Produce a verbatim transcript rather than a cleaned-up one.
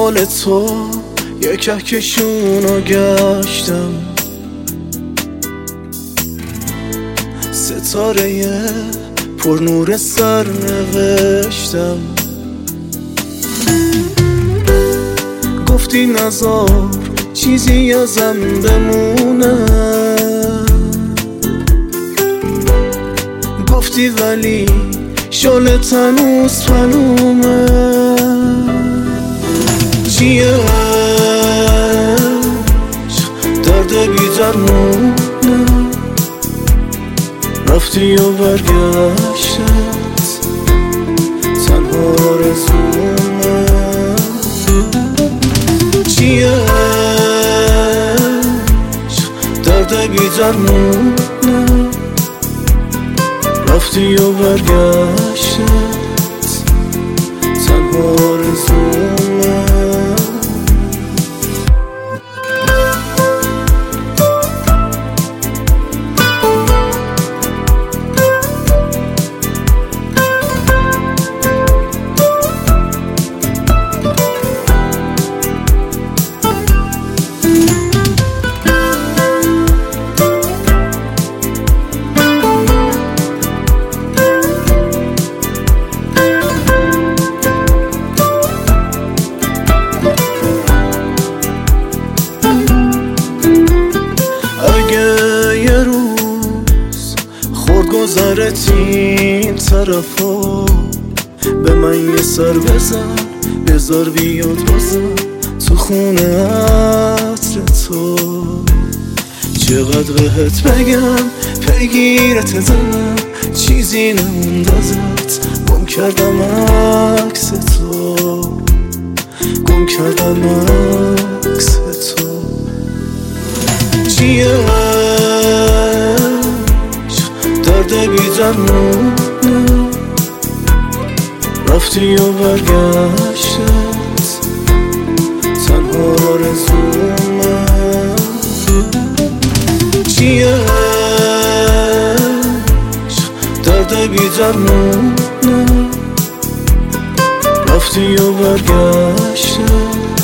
دنبال تو یک کهکشونو گشتم، ستاره پر نور سر نوشتم. گفتی نذار چیزی ازم بمونه، گفتی ولی شعله هنوز پنومه. چیه درد بی درمونه، رفتی و برگشتت تنها آرزومه. چیه درد بی درمونه، رفتی و برگشتت تنها آرزومه. گذرت این طرفا به من یه سر بزن، بذار بیاد بازم تو خونه عطر تو. چقدر بهت بگم پیگیرت دلم، چیزی نموند ازت، گم کردم عکس تو، گم کردم عکس تو. چیه درد بی درمونه، رفتی و برگشتت تنها آرزومه. چیه درد بی درمونه، رفتی و برگشتت